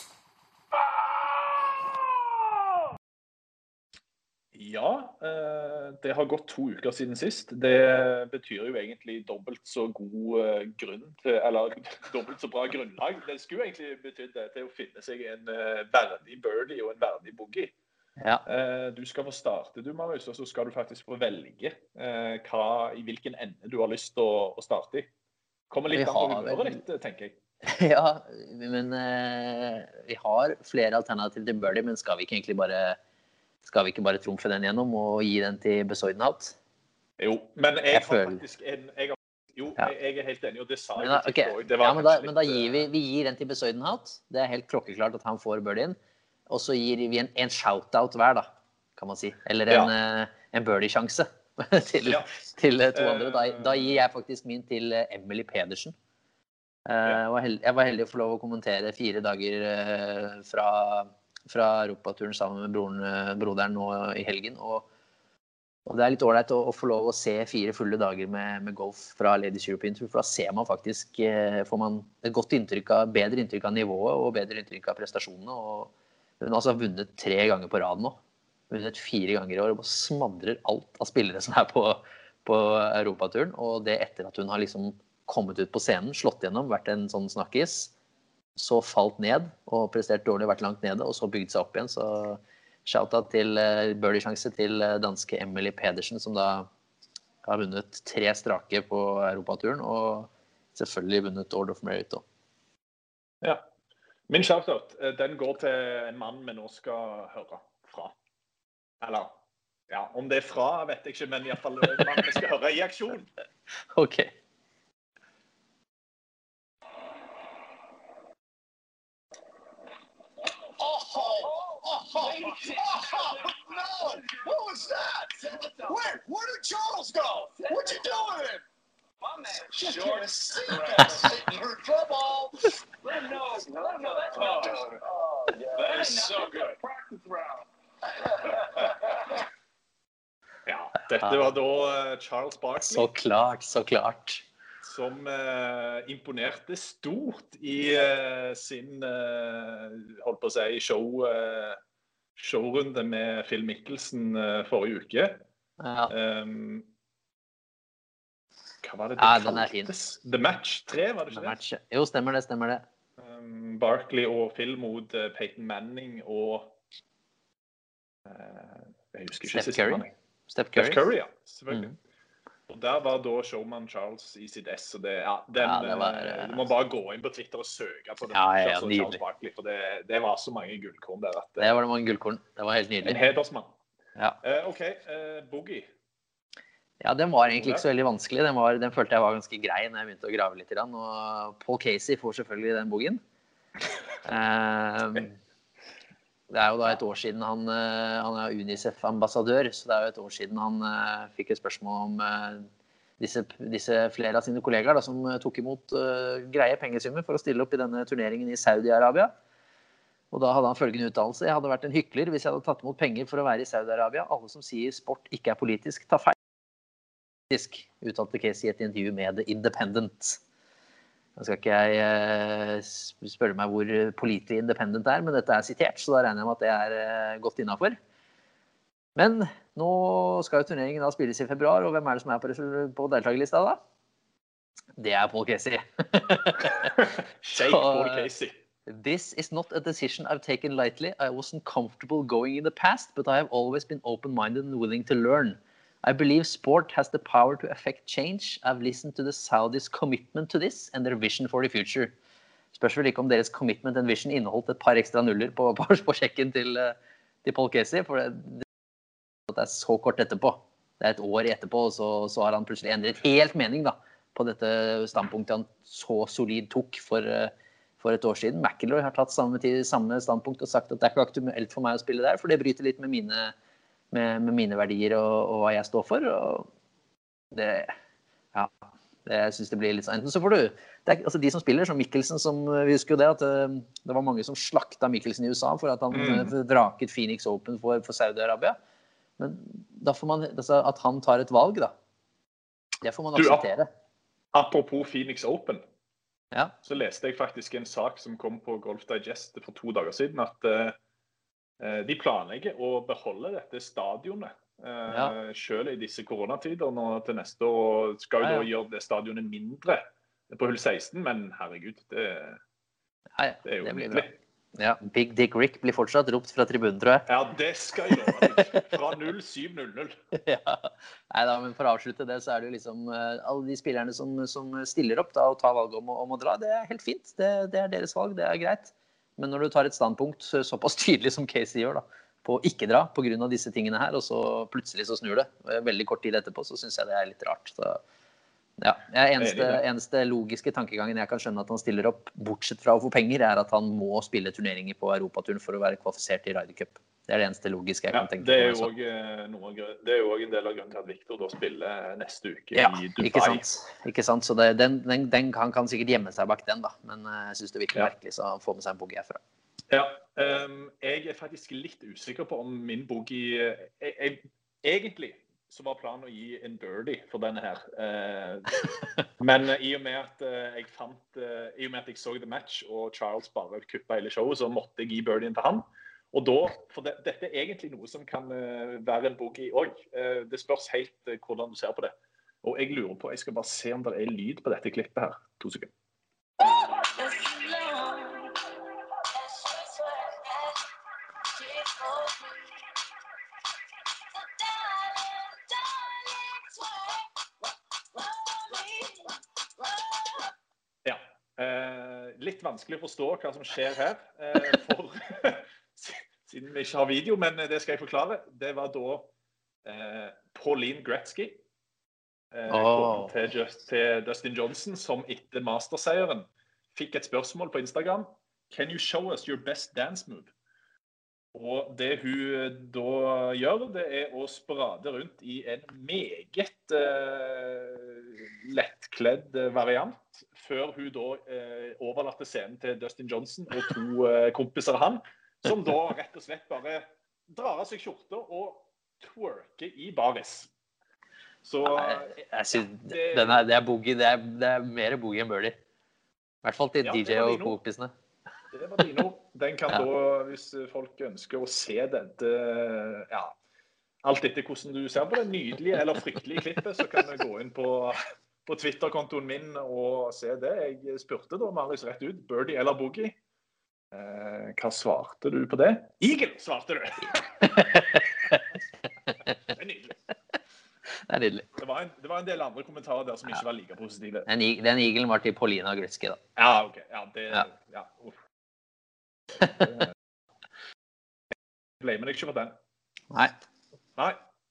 Ja, det har gått 2 uker siden sist. Det betyr jo egentlig dobbelt så god grunn til, eller dobbelt så bra grunnlag. Det skulle egentlig betydd det til å finne seg en verdig birdie og en verdig boogie. Ja. Du skal få starte, du Marius, og så skal du faktisk få velge i hvilken ende du har lyst til å starte i. Kommer litt an på humøret ditt, tenker jeg. Ja, men vi har flere alternativer til birdie, men skal vi ikke bare trumfe den gjennom og gi den til Bezuidenhout? Jo, men jeg har faktisk jeg er helt enig, og det sa jeg ikke. Men da gir vi den til Bezuidenhout. Det er helt klokkeklart at han får birdien. Og så gir vi en shout-out hver, da, kan man si. Eller en birdie-sjanse til 2 andre. Da gir jeg faktisk min til Emily Pedersen. Jeg var heldig å få lov å kommentere 4 dager fra Europaturen sammen med broderen nå i helgen, og det er litt ordentlig å få lov å se 4 fulle dager med golf fra Ladies European Tour, for da ser man faktisk, får man et bedre inntrykk av nivået og bedre inntrykk av prestasjonene, og hun har altså vunnet 3 ganger på rad nå, vunnet 4 ganger i år, og smadrer alt av spillere som er på Europaturen, og det etter at hun har liksom kommet ut på scenen, slått gjennom, vært en sånn snakkis, så falt ned og prestert dårlig, vært langt nede, og så bygd seg opp igjen. Så shoutout til birdie-sjanse til danske Emily Pedersen, som da har vunnet 3 strake på Europaturen, og selvfølgelig vunnet Order of Merit også. Ja, min shoutout, den går til en mann vi nå skal høre fra. Eller, ja, om det er fra, vet jeg ikke, men i hvert fall en mann vi skal høre i aksjon. Ok. Wait, where did Charles go? What you doing? My man, just can't see for trouble. Let him know. That's what I'm doing. Oh, yeah. That is so good. Practice round. Ja, dette var da Charles Barkley. Så klart. Som imponerte stort I sin, holdt på å si, showrunde med Phil Mickelson forrige uke. Ja. Hva var det den fin. The Match 3, var det ikke det? Jo, stemmer det. Barkley og Phil mot Peyton Manning og jeg husker ikke Steph Curry, ja, selvfølgelig. Og der var da showman Charles I sitt S, og du må bare gå inn på Twitter og søke på det. Ja, Charles Barkley, for det var så mange gullkorn der. Det var mange gullkorn, det var helt nydelig. En hedersmann. Ja. Ok, Boogie. Ja, den var egentlig ikke så veldig vanskelig. Den følte jeg var ganske grei når jeg begynte å grave litt I den, og Paul Casey får selvfølgelig den boogien. Det jo da et år siden han UNICEF-ambassadør, så det jo et år siden han fikk et spørsmål om disse flere av sine kollegaer da, som tok imot greie pengesummer for å stille opp I denne turneringen I Saudi-Arabia. Og da hadde han følgende uttalelse: jeg hadde vært en hykler hvis jeg hadde tatt imot penger for å være I Saudi-Arabia. Alle som sier sport ikke politisk, tar feil. Uttalte Casey I et intervju med The Independent. Nå skal ikke jeg spørre meg hvor pålitelig Independent men dette sitert, så da regner jeg med at det godt innenfor. Men nå skal jo turneringen da spilles I februar, og hvem det som på deltakerlista da? Det Paul Casey. Paul Casey. This is not a decision I've taken lightly. I wasn't comfortable going in the past, but I have always been open-minded and willing to learn. I believe sport has the power to affect change. I've listened to the Saudis' commitment to this and their vision for the future. Spørs vel ikke om deres commitment and vision inneholdt et par ekstra nuller på sjekken til Paul Casey, for det så kort etterpå. Det et år etterpå, og så har han plutselig endret helt mening da, på dette standpunktet han så solid tok for et år siden. McIlroy har tatt samme standpunkt og sagt at det ikke aktuelt for meg å spille der, for det bryter litt med mine verdier og hva jeg står for, og jeg synes det blir litt sånn. Enten så får du, altså de som spiller, som Mickelson, vi husker jo det, at det var mange som slakta Mickelson I USA for at han vraket Phoenix Open for Saudi-Arabia, men da får man, altså, at han tar et valg da, det får man akseptere. Apropos Phoenix Open, så leste jeg faktisk en sak som kom på Golf Digest for 2 dager siden, at de planlegger å beholde dette stadionet selv I disse koronatider nå til neste år, skal jo da gjøre det stadionet mindre på hull 16, men herregud, det jo nydelig. Ja, Big Dick Rick blir fortsatt ropt fra tribunen, tror jeg. Ja, det skal jeg love. Fra 07:00. Neida, men for å avslutte det, så det jo liksom alle de spillerne som stiller opp da, og tar valg om å dra, det helt fint. Det deres valg, det greit. Men når du tar et standpunkt såpass tydelig som Casey gjør da, på å ikke dra på grunn av disse tingene her, og så plutselig så snur det, veldig kort tid etterpå, så synes jeg det litt rart. Så, ja, eneste logiske tankegangen jeg kan skjønne at han stiller opp, bortsett fra å få penger, at han må spille turneringer på Europaturen for å være kvalifisert I Ryder Cup. Det det eneste logiske jeg kan tenke det jo også en del av grunnen til at Victor da spiller neste uke I Dubai. Ikke sant, så den kan sikkert gjemme seg bak den da, men jeg synes det virkelig merkelig, så han får med seg en boogie herfra. Ja, jeg faktisk litt usikker på om min boogie, egentlig så var planen å gi en birdie for denne her, men I og med at jeg så The Match, og Charles bare kuppet hele showet, så måtte jeg gi birdien til han. Og da, for dette egentlig noe som kan være en boogie også. Det spørs helt hvordan du ser på det. Og jeg lurer på, jeg skal bare se om det lyd på dette klippet her. 2 sekunder. Ja, litt vanskelig å forstå hva som skjer her, siden vi ikke har video, men det skal jeg forklare. Det var da Pauline Gretzky, til Dustin Johnson, som etter masterseieren fikk et spørsmål på Instagram. Can you show us your best dance move? Og det hun da gjør, det å sprade rundt I en meget lettkledd variant, før hun da overlater scenen til Dustin Johnson og 2 kompiser av han, som da rett og slett bare drar av seg skjorter og twerker I baris. Så jeg synes det boogie, det mer boogie enn Birdie. I hvert fall til DJ og kompisene. Det var dine ord. Den kan da, hvis folk ønsker å se dette, alt etter hvordan du ser på det nydelige eller fryktelige klippet, så kan du gå inn på Twitter-kontoen min og se det. Jeg spurte da, Marius, rett ut, Birdie eller boogie? Hva svarte du på det? Eagle, svarte du! Det nydelig. Det nydelig. Det var en del andre kommentarer der som ikke var like positive. Den eaglen var til Paulina Gretzky da. Ja, ok. Uff. Jeg blamer deg ikke for den. Nei. Da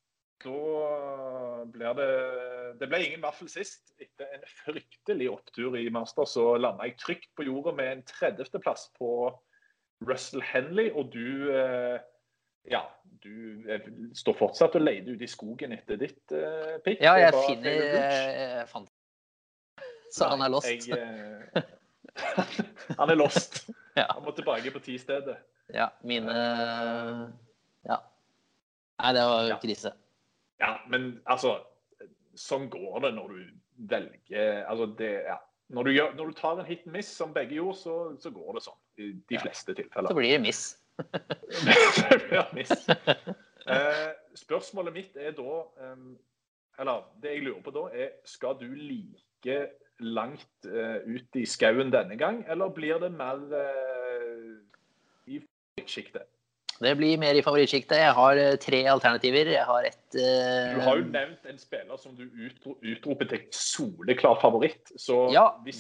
blir det ble ingen vaffel sist. Etter en fryktelig opptur I Masters så landet jeg trygt på jorda med en 30. plass på Russell Henley, og du står fortsatt og leider ut I skogen etter ditt pick. Ja, jeg fant så han lost. Han lost. Han må tilbake på 10-stedet. Ja, mine Nei, det var krise. Ja, men altså sånn går det når du velger altså når du tar en hit and miss som begge gjorde, så går det sånn I de fleste tilfeller. Så blir det miss. Det blir miss. Spørsmålet mitt da eller det jeg lurer på da skal du like langt ut I skauen denne gang, eller blir det mer I favorittskiktet? Det blir mer I favorittskiktet. Jeg har 3 alternativer. Jeg har Du har jo nevnt en spiller som du utroper til soleklar favoritt, så hvis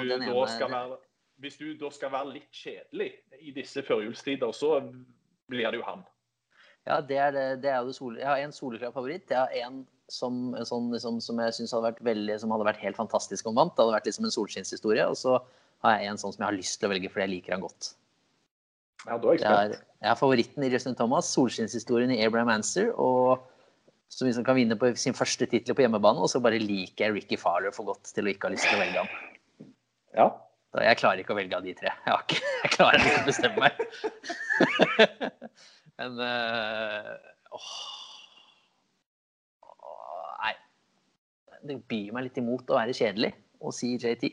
du da skal være litt kjedelig I disse førjulstider, så blir det jo han. Ja, det er jo det jeg har en soleklar favoritt. Jeg har en som jeg synes hadde vært helt fantastisk om vant. Det hadde vært liksom en solskinnshistorie, og så har jeg en sånn som jeg har lyst til å velge, fordi jeg liker han godt. Ja, da jeg har favoritten I Justin Thomas, solskinnshistorien I Abraham Ancer, og som liksom kan vinne på sin første titel på hjemmebane, og så bare liker jeg Ricky Fowler for godt til å ikke ha lyst til å velge ham. Ja. Så jeg klarer ikke å velge av de 3. Jeg klarer ikke å bestemme meg. Men, nei. Det byr meg litt imot å være kjedelig og si JT.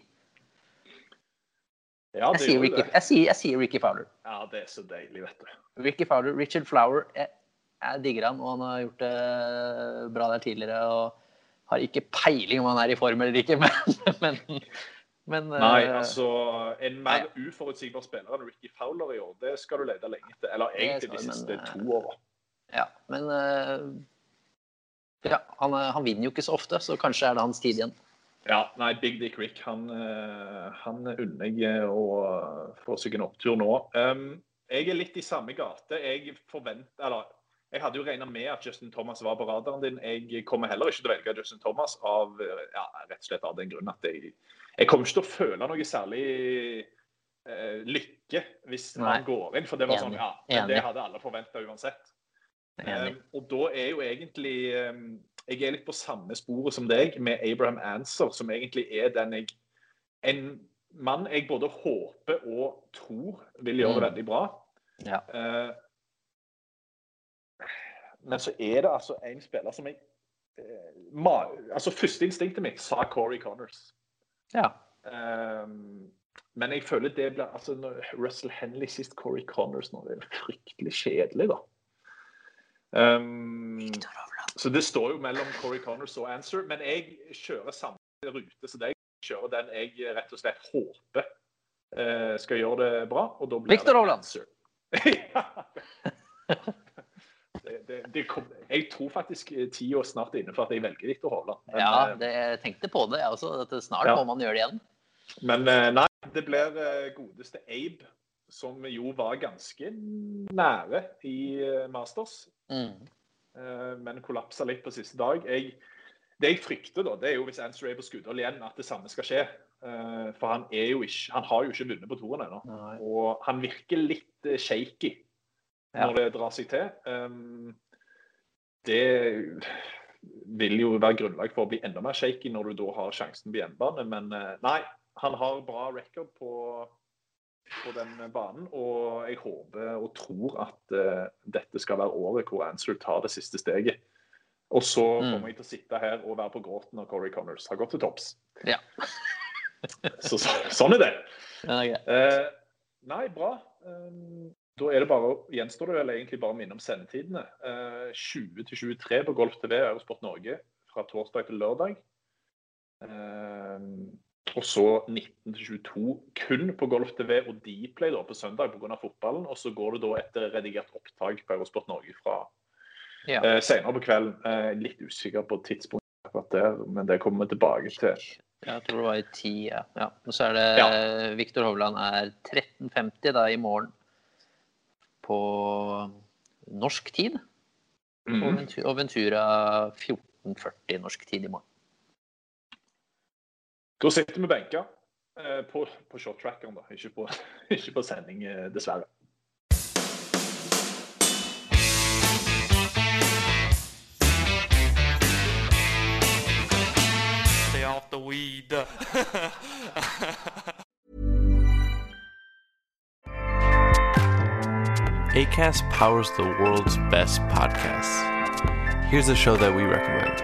Ja, jeg sier Ricky Fowler. Ja, det så deilig, vet du. Ricky Fowler, Richard Flower, jeg digger han, og han har gjort det bra der tidligere, og har ikke peiling om han I form eller ikke, men nei, altså, en mer uforutsigbar spiller enn Ricky Fowler I år, det skal du lete lenge etter, eller egentlig de siste 2 årene. Ja, men han vinner jo ikke så ofte, så kanskje det hans tid igjen. Ja, nei, Big Dick Rick, han unner jeg å få seg en opptur nå. Jeg litt I samme gate. Jeg hadde jo regnet med at Justin Thomas var på radaren din. Jeg kommer heller ikke til å velge Justin Thomas rett og slett av den grunnen at jeg kommer ikke til å føle noe særlig lykke hvis han går inn, for det var sånn, det hadde alle forventet uansett. Og da jo egentlig jeg litt på samme sporet som deg med Abraham Ancer, som egentlig en mann jeg både håper og tror vil gjøre det veldig bra. Ja. Men så det altså en spiller som altså første instinktet mitt sa Corey Connors. Ja. Men jeg føler det blir, altså når Russell Henley sist Corey Connors nå, det fryktelig kjedelig da. Så det står jo mellom Corey Connors og Ancer, men jeg kjører samme rute, så jeg kjører den jeg rett og slett håper skal gjøre det bra, og da blir Victor Hovland. Jeg tror faktisk 10 år snart inne for at jeg velger Victor Hovland. Men, jeg tenkte på det, jeg også, at snart må man gjøre det igjen. Men nei, det blir godeste Abe, som jo var ganske nære I Masters, men kollapset litt på siste dag. Det jeg frykter da, det jo hvis Ancer på skuddhold igjen at det samme skal skje, for han har jo ikke vunnet på toren ennå, og han virker litt shaky. når det drar seg til. Det vil jo være grunnlag for å bli enda mer shaky når du da har sjansen på hjemmebane, men nei, han har bra record på den banen, og jeg håper og tror at dette skal være året hvor Ansel tar det siste steget. Og så kommer jeg til å sitte her og være på gråten når Corey Connors har gått til topps. Ja. så sånn er det. Ja, okay. Nei, bra. Da er det bare, gjenstår det vel egentlig bare å minne om sendetidene. 20-23 på Golf TV og Eurosport Norge fra torsdag til lørdag. Og så 19-22 kun på Golf TV og Dplay da, på søndag på grunn av fotballen. Og så går det da etter redigert opptak på Eurosport Norge fra senere på kvelden. Litt usikker på tidspunktet akkurat der, men det kommer vi tilbake til. Jeg tror det var i 10, ja. Og så er det Victor Hovland er 13.50 da i morgen på norsk tid. Og Ventura 14.40 norsk tid i morgen. Da sitter vi benka på short-trackeren da, ikke på sending dessverre. Stay off the weed. Acast powers the world's best podcasts. Here's a show that we recommend.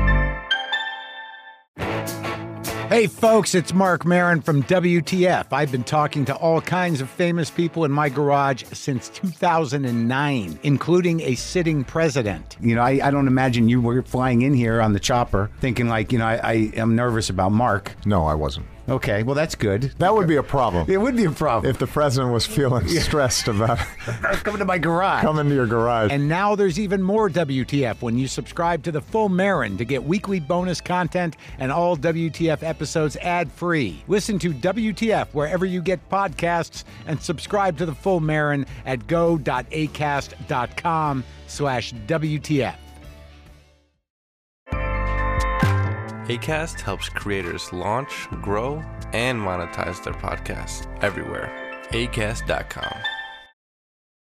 Hey folks, it's Mark Maron from WTF. I've been talking to all kinds of famous people in my garage since 2009, including a sitting president. You know, I don't imagine you were flying in here on the chopper thinking like, you know, I am nervous about Mark. No, I wasn't. Okay, well, that's good. That would be a problem. It would be a problem. If the president was feeling stressed about coming to my garage. Coming to your garage. And now there's even more WTF when you subscribe to the Full Marin to get weekly bonus content and all WTF episodes ad-free. Listen to WTF wherever you get podcasts and subscribe to the Full Marin at go.acast.com/WTF. Acast helps creators launch, grow, and monetize their podcasts everywhere. Acast.com.